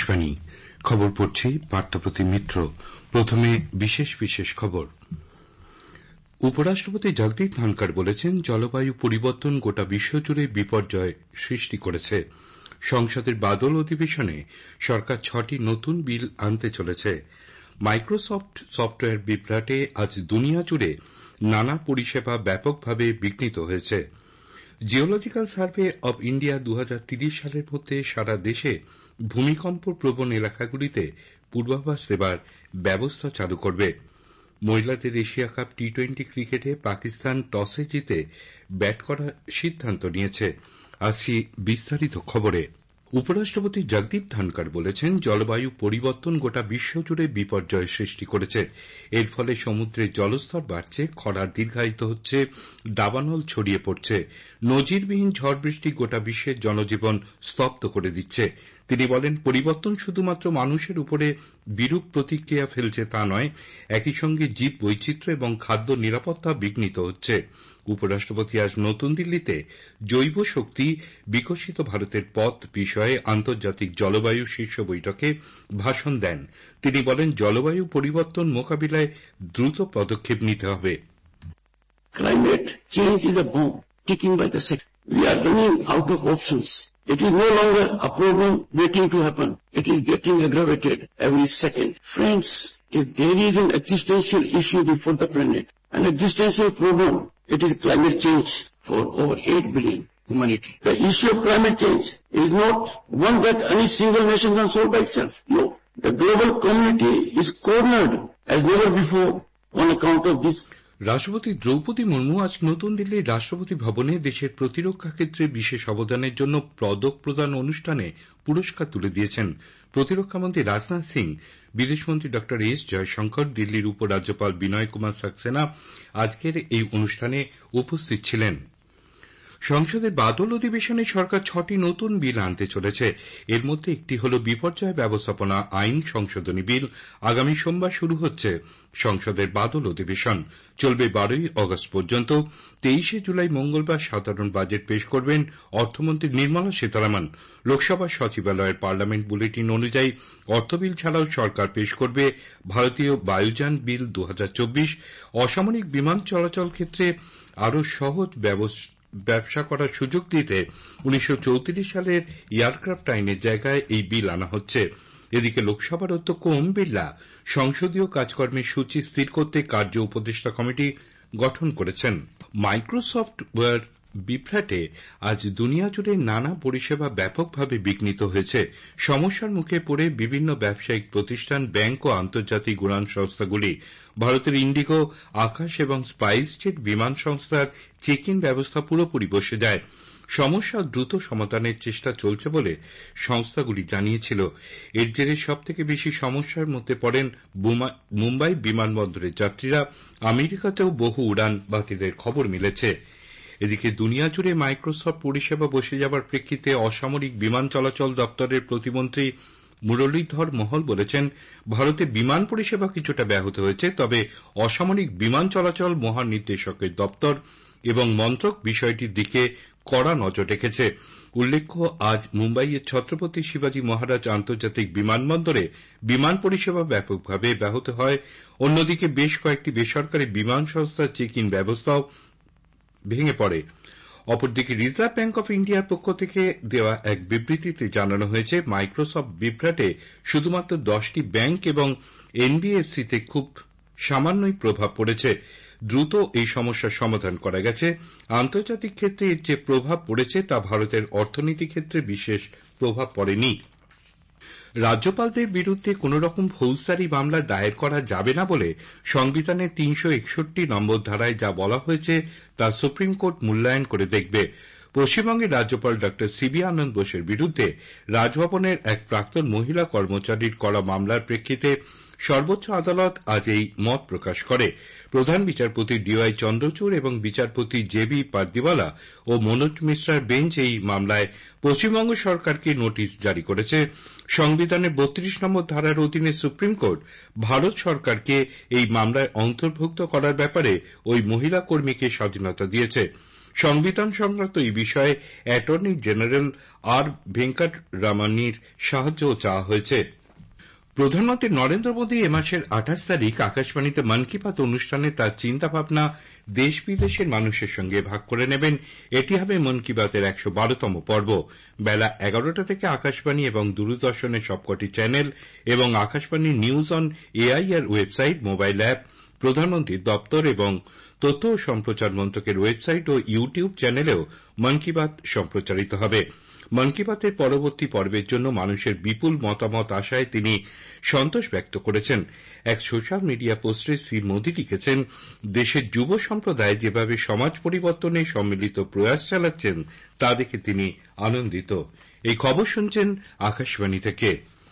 আকাশবাণী খবর পড়ছি পার্থপ্রতিম মিত্র। প্রথমে বিশেষ বিশেষ খবর। উপরাষ্ট্রপতি জগদীপ ধনখড় বলেছেন, জলবায়ু পরিবর্তন গোটা বিশ্বজুড়ে বিপর্যয় সৃষ্টি করেছে। সংসদের বাদল অধিবেশনে সরকার 6টি নতুন বিল আনতে চলেছে। মাইক্রোসফট সফটওয়্যার বিভ্রাটে আজ দুনিয়া জুড়ে নানা পরিষেবা ব্যাপকভাবে বিঘ্নিত হয়েছে। জিওলজিক্যাল সার্ভে অব ইন্ডিয়া 2030 সালের মধ্যে সারা দেশে ভূমিকম্প প্রবণ এলাকাগুলিতে পূর্বাভাস দেবার ব্যবস্থা চালু করবে। মহিলাদের এশিয়া কাপ টি-20 ক্রিকেটে পাকিস্তান টসে জিতে ব্যাট করার সিদ্ধান্ত নিয়েছে। আসছি বিস্তারিত খবরে। উপরাষ্ট্রপতি জগদীপ ধনখড় বলেছেন, জলবায়ু পরিবর্তন গোটা বিশ্বজুড়ে বিপর্যয় সৃষ্টি করেছে। এর ফলে সমুদ্রের জলস্তর বাড়ছে, খরা দীর্ঘায়িত হচ্ছে, দাবানল ছড়িয়ে পড়ছে। নজিরবিহীন ঝড় বৃষ্টি গোটা বিশ্বের জনজীবন স্তব্ধ করে দিচ্ছে। তিনি বলেন, পরিবর্তন শুধুমাত্র মানুষের উপরে বিরূপ প্রতিক্রিয়া ফেলছে তা নয়, একই সঙ্গে জীব বৈচিত্র্য এবং খাদ্য নিরাপত্তা বিঘ্নিত হচ্ছে। উপরাষ্ট্রপতি আজ নতুন দিল্লিতে জৈব শক্তি বিকশিত ভারতের পথ বিষয়ে আন্তর্জাতিক জলবায়ু শীর্ষ বৈঠকে ভাষণ দেন। তিনি বলেন, জলবায়ু পরিবর্তন মোকাবিলায় দ্রুত পদক্ষেপ নিতে হবে। Climate change is a bomb ticking by the second. We are running out of options. It is no longer a problem waiting to happen. It is getting aggravated every second. Friends, if there is an existential issue before the planet, an existential problem, it is climate change for over 8 billion humanity. The issue of climate change is not one that any single nation can solve by itself. No. The global community is cornered as never before on account of this. রাষ্ট্রপতি দ্রৌপদী মুর্মু আজ নতুন দিল্লির রাষ্ট্রপতি ভবনে দেশের প্রতিরক্ষা ক্ষেত্রে বিশেষ অবদানের জন্য পদক প্রদান অনুষ্ঠানে পুরস্কার তুলে দিয়েছেন। প্রতিরক্ষামন্ত্রী রাজনাথ সিং, বিদেশমন্ত্রী ড এস জয়শঙ্কর, দিল্লির উপরাজ্যপাল বিনয় কুমার সাক্সেনা আজকের এই অনুষ্ঠানে উপস্থিত ছিলেন। সংসদের বাদল অধিবেশনে সরকার 6টি নতুন বিল আনতে চলেছে। এর মধ্যে একটি হল বিপর্যয় ব্যবস্থাপনা আইন সংশোধনী বিল। আগামী সোমবার শুরু হচ্ছে সংসদের বাদল অধিবেশন, চলবে 12ই আগস্ট পর্যন্ত। 23শে জুলাই মঙ্গলবার সাধারণ বাজেট পেশ করবেন অর্থমন্ত্রী নির্মলা সীতারামন। লোকসভার সচিবালয়ের পার্লামেন্ট বুলেটিন অনুযায়ী অর্থবিল ছাড়াও সরকার পেশ করবে ভারতীয় বায়ুযান বিল 2024, অসামরিক বিমান চলাচল ক্ষেত্রে আরও সহজ ব্যবসা করার সুযোগ দিতে 1934 সালের এয়ারক্রাফট আইনের জায়গায় এই বিল আনা হচ্ছে। এদিকে লোকসভার অধ্যক্ষ ওম বিড়লা সংসদীয় কাজকর্মের সূচি স্থির করতে কার্য উপদেষ্টা কমিটি গঠন করেছেন। মাইক্রোসফটওয়্যার বিভ্রাটে আজ দুনিয়া জুড়ে নানা পরিষেবা ব্যাপকভাবে বিঘ্নিত হয়েছে। সমস্যার মুখে পড়ে বিভিন্ন ব্যবসায়িক প্রতিষ্ঠান, ব্যাংক ও আন্তর্জাতিক উড়ান সংস্থাগুলি ভারতের ইন্ডিগো, আকাশ এবং স্পাইসজেট বিমান সংস্থার চেক ইন ব্যবস্থা পুরোপুরি বসে যায়। সমস্যার দ্রুত সমাধানের চেষ্টা চলছে বলে সংস্থাগুলি জানিয়েছিল। এর জেরে সবথেকে বেশি সমস্যার মধ্যে পড়েন মুম্বাই বিমানবন্দরের যাত্রীরা। আমেরিকাতেও বহু উড়ান বাতিলের খবর মিলেছে। এদিকে দুনিয়া জুড়ে মাইক্রোসফট পরিষেবা বসে যাবার প্রেক্ষিতে অসামরিক বিমান চলাচল দপ্তরের প্রতিমন্ত্রী মুরলীধর মহল বলেছেন, ভারতে বিমান পরিষেবা কিছুটা ব্যাহত হয়েছে, তবে অসামরিক বিমান চলাচল মহানির্দেশকের দপ্তর এবং মন্ত্রক বিষয়টির দিকে কড়া নজর রেখেছে। উল্লেখ্য, আজ মুম্বাইয়ের ছত্রপতি শিবাজী মহারাজ আন্তর্জাতিক বিমানবন্দরে বিমান পরিষেবা ব্যাপকভাবে ব্যাহত হয়। অন্যদিকে বেশ কয়েকটি বেসরকারি বিমান সংস্থার চেক ইন ব্যবস্থাও ভেঙে পড়ে। অপরদিকে রিজার্ভ ব্যাঙ্ক অফ ইন্ডিয়ার পক্ষ থেকে দেওয়া এক বিবৃতিতে জানানো হয়েছে, মাইক্রোসফট বিভ্রাটে শুধুমাত্র 10টি ব্যাংক এবং এনবিএফসিতে খুব সামান্যই প্রভাব পড়েছে। দ্রুত এই সমস্যার সমাধান করা গেছে। আন্তর্জাতিক ক্ষেত্রে এর যে প্রভাব পড়েছে তা ভারতের অর্থনীতি ক্ষেত্রে বিশেষ প্রভাব পড়েনি। রাজ্যপালদের বিরুদ্ধে কোনরকম ফৌজদারি মামলা দায়ের করা যাবে না বলে সংবিধানের 361 নম্বর ধারায় যা বলা হয়েছে তা সুপ্রিম কোর্ট মূল্যায়ন করে দেখবে। পশ্চিমবঙ্গের রাজ্যপাল ড সিবি আনন্দ বোসের বিরুদ্ধে রাজভবনের এক প্রাক্তন মহিলা কর্মচারীর করা মামলার প্রেক্ষিতে সর্বোচ্চ আদালত আজ এই মত প্রকাশ করে। প্রধান বিচারপতি ডিওয়াই চন্দ্রচূড় এবং বিচারপতি জেবি পারদিওয়ালা ও মনোজ মিশ্রার বেঞ্চ এই মামলায় পশ্চিমবঙ্গ সরকারকে নোটিশ জারি করেছে। সংবিধানের ৩২ নম্বর ধারার অধীনে সুপ্রিম কোর্ট ভারত সরকারকে এই মামলায় অন্তর্ভুক্ত করার ব্যাপারে ওই মহিলা কর্মীকে স্বাধীনতা দিয়েছে। সংবিধান সংক্রান্ত এই বিষয়ে অ্যাটর্নি জেনারেল আর ভেঙ্কটরামানির সাহায্যও চাওয়া হয়েছে। প্রধানমন্ত্রী নরেন্দ্র মোদী এ মাসের ২৮ তারিখ আকাশবাণীতে মন কি বাত অনুষ্ঠানে তাঁর চিন্তাভাবনা দেশ বিদেশের মানুষের সঙ্গে ভাগ করে নেবেন। এটি হবে মন কি বাতের ১১২তম পর্ব। বেলা ১১টা থেকে আকাশবাণী এবং দূরদর্শনের সবকটি চ্যানেল এবং Akashvani news on AIR website, mobile app, প্রধানমন্ত্রীর দপ্তর এবং তথ্য ও সম্প্রচার মন্ত্রকের ওয়েবসাইট ও ইউটিউব চ্যানেলেও মন কি বাত সম্প্রচারিত হবে। মন কি বাতের পরবর্তী পর্বের জন্য মানুষের বিপুল মতামত আসায় তিনি সন্তোষ ব্যক্ত করেছেন। এক সোশ্যাল মিডিয়া পোস্টে শ্রী মোদী লিখেছেন, দেশের যুব সম্প্রদায় যেভাবে সমাজ পরিবর্তনে সম্মিলিত প্রয়াস চালাচ্ছেন তা দেখে তিনি আনন্দিত। এই খবর শুনছেন আকাশবাণী থেকে।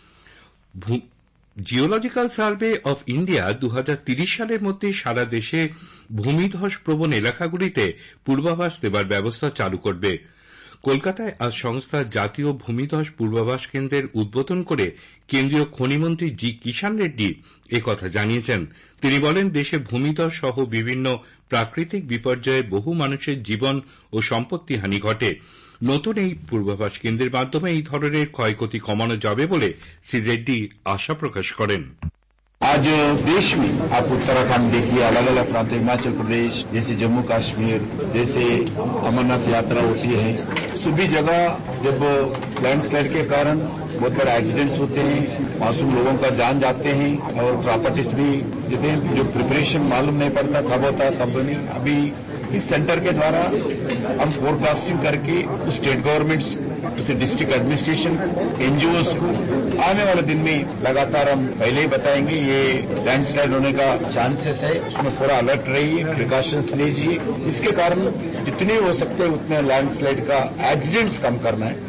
জিওলজিক্যাল সার্ভে অফ ইন্ডিয়া ২০৩০ সালের মধ্যে সারা দেশে ভূমিধস প্রবণ এলাকাগুলিতে পূর্বাভাস দেবার ব্যবস্থা চালু করবে। কলকাতায় আজ সংস্থার জাতীয় ভূমিধস পূর্বাভাস কেন্দ্রের উদ্বোধন করে কেন্দ্রীয় খনিমন্ত্রী জি কিষাণ রেড্ডি একথা জানিয়েছেন। তিনি বলেন, দেশে ভূমিধস সহ বিভিন্ন প্রাকৃতিক বিপর্যয়ে বহু মানুষের জীবন ও সম্পত্তি হানি ঘটে। নতুন এই পূর্বাভাস কেন্দ্রের মাধ্যমে এই ধরনের ক্ষয়ক্ষতি কমানো যাবে বলে শ্রী রেড্ডি আশা প্রকাশ করেন। आज देश में आप उत्तराखंड देखिए, अलग अलग प्रांत, हिमाचल प्रदेश जैसे जम्मू कश्मीर जैसे अमरनाथ यात्रा होती है, सभी जगह जब लैंडस्लाइड के कारण बहुत बड़े एक्सीडेंट्स होते हैं, मासूम लोगों का जान जाते हैं और प्रॉपर्टीज भी जो प्रिपरेशन मालूम नहीं पड़ता कब होता कब नहीं। अभी इस सेंटर के द्वारा हम फोरकास्टिंग करके स्टेट गवर्नमेंट्स जैसे डिस्ट्रिक्ट एडमिनिस्ट्रेशन एनजीओ को आने वाले दिन में लगातार हम पहले ही बताएंगे ये लैंडस्लाइड होने का चांसेस है, उसमें पूरा अलर्ट रहिए, प्रिकॉशंस लीजिए। इसके कारण जितने हो सकते हैं उतने लैंडस्लाइड का एक्सीडेंट्स कम करना है।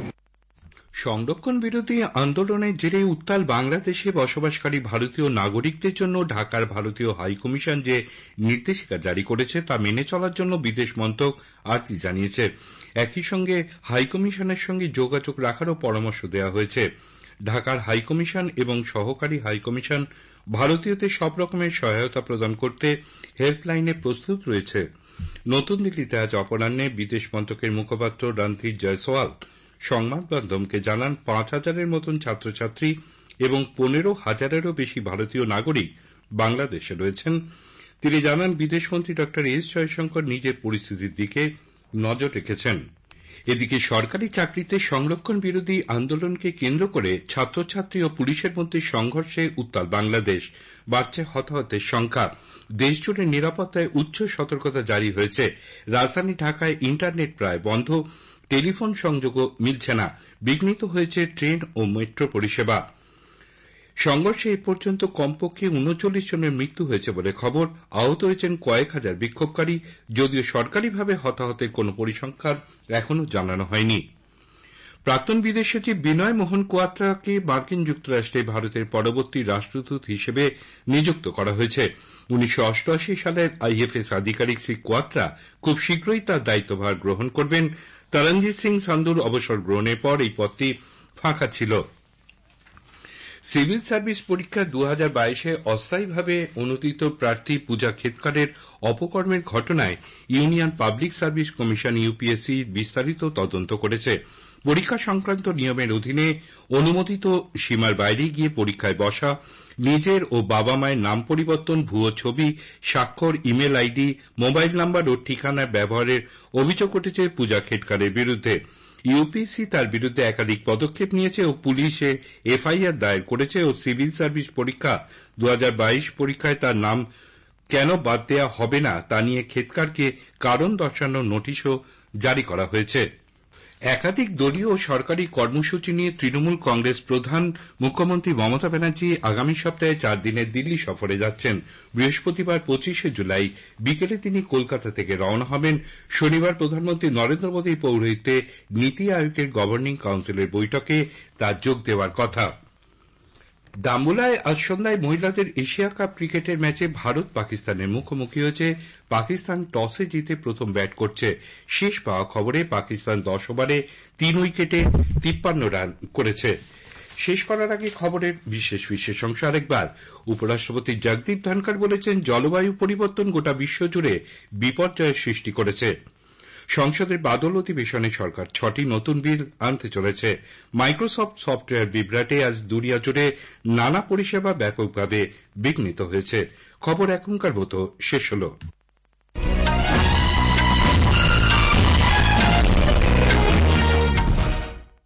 সংরক্ষণ বিরোধী আন্দোলনের জেরে উত্তাল বাংলাদেশে বসবাসকারী ভারতীয় নাগরিকদের জন্য ঢাকার ভারতীয় হাইকমিশন যে নির্দেশিকা জারি করেছে তা মেনে চলার জন্য বিদেশ মন্ত্রক আর্জি জানিয়েছে। একই সঙ্গে হাইকমিশনের সঙ্গে যোগাযোগ রাখারও পরামর্শ দেওয়া হয়েছে। ঢাকার হাইকমিশন এবং সহকারী হাইকমিশন ভারতীয়দের সব রকমের সহায়তা প্রদান করতে হেল্পলাইনে প্রস্তুত রয়েছে। নতুন দিল্লিতে আজ অপরাহ্নে বিদেশ মন্ত্রকের মুখপাত্র রণধীর জয়সওয়াল সংবাদ মাধ্যমকে জানান, ৫,০০০-এর মতন ছাত্রছাত্রী এবং ১৫,০০০-এরও বেশি ভারতীয় নাগরিক বাংলাদেশে রয়েছেন। তিনি জানান, বিদেশমন্ত্রী ড এস জয়শঙ্কর নিজের পরিস্থিতির দিকে নজর রেখেছেন। এদিকে সরকারি চাকরিতে সংরক্ষণ বিরোধী আন্দোলনকে কেন্দ্র করে ছাত্রছাত্রী ও পুলিশের মধ্যে সংঘর্ষে উত্তাল বাংলাদেশ। বাড়ছে হতাহতের সংখ্যা। দেশজুড়ে নিরাপত্তায় উচ্চ সতর্কতা জারি হয়েছে। রাজধানী ঢাকায় ইন্টারনেট প্রায় বন্ধ, টেলিফোন সংযোগও মিলছে না। বিঘ্নিত হয়েছে ট্রেন ও মেট্রো পরিষেবা। সংঘর্ষে এ পর্যন্ত কমপক্ষে ৩৯ জনের মৃত্যু হয়েছে বলে খবর। আহত হয়েছেন কয়েক হাজার বিক্ষোভকারী, যদিও সরকারিভাবে হতাহতের কোন পরিসংখ্যান এখনও জানানো হয়নি। প্রাক্তন বিদেশ সচিব বিনয় মোহন কোয়াত্রাকে মার্কিন যুক্তরাষ্ট্রে ভারতের পরবর্তী রাষ্ট্রদূত হিসেবে নিযুক্ত করা হয়েছে। ১৯৮৮ সালের আইএফএস আধিকারিক শ্রী কোয়াত্রা খুব শীঘ্রই তার দায়িত্বভার গ্রহণ করবেন। তরণজিৎ সিং সান্ধুর অবসর গ্রহণের পর এই পদটি ফাঁকা ছিল। সিভিল সার্ভিস পরীক্ষা ২০২২-এ অস্থায়ীভাবে অনুদিত প্রার্থী পূজা খেতকারের অপকর্মের ঘটনায় union public service commission UPSC বিস্তারিত তদন্ত করেছে। পরীক্ষা সংক্রান্ত নিয়মের অধীনে অনুমোদিত সীমার বাইরে গিয়ে পরীক্ষায় বসা, নিজের ও বাবা মায়ের নাম পরিবর্তন, ভুয়ো ছবি, স্বাক্ষর, ইমেল আইডি, মোবাইল নম্বর ও ঠিকানা ব্যবহারের অভিযোগ উঠেছে পূজা খেতকারের বিরুদ্ধে। ইউপিএসসি তার বিরুদ্ধে একাধিক পদক্ষেপ নিয়েছে ও পুলিশে এফআইআর দায়ের করেছে ও সিভিল সার্ভিস পরীক্ষা ২০২২ পরীক্ষায় তার নাম কেন বাদ দেওয়া হবে না তা নিয়ে খেতকারকে কারণ দর্শানোর নোটিশও জারি করা হয়েছে। একাধিক দলীয় ও সরকারি কর্মসূচি নিয়ে তৃণমূল কংগ্রেস প্রধান মুখ্যমন্ত্রী মমতা ব্যানার্জি আগামী সপ্তাহে ৪ দিনের দিল্লি সফরে যাচ্ছেন। বৃহস্পতিবার ২৫শে জুলাই বিকেলে তিনি কলকাতা থেকে রওনা হবেন। শনিবার প্রধানমন্ত্রী নরেন্দ্র মোদীর পৌরোহিত্যে নীতি আয়োগের গভর্নিং কাউন্সিলের বৈঠকে তার যোগ দেওয়ার কথা। ডাম্বুলায় আজ সন্ধ্যায় মহিলাদের এশিয়া কাপ ক্রিকেটের ম্যাচে ভারত পাকিস্তানের মুখোমুখি হয়েছে। পাকিস্তান টসে জিতে প্রথম ব্যাট করছে। শেষ পাওয়া খবরে পাকিস্তান 10 ওভারে 3 উইকেটে 53 রান করেছে। শেষ করার আগে খবরের বিশেষ অংশ আরেকবার। উপরাষ্ট্রপতি জগদীপ ধনখড় বলেছেন, জলবায়ু পরিবর্তন গোটা বিশ্বজুড়ে বিপর্যয়ের সৃষ্টি করেছে। সংসদের বাদল অধিবেশনে সরকার 6টি নতুন বিল আনতে চলেছে। মাইক্রোসফট সফটওয়্যার বিভ্রাটে আজ দুনিয়া জুড়ে নানা পরিষেবা ব্যাপকভাবে বিঘ্নিত হয়েছে। খবর এখনকার মতো শেষ হল।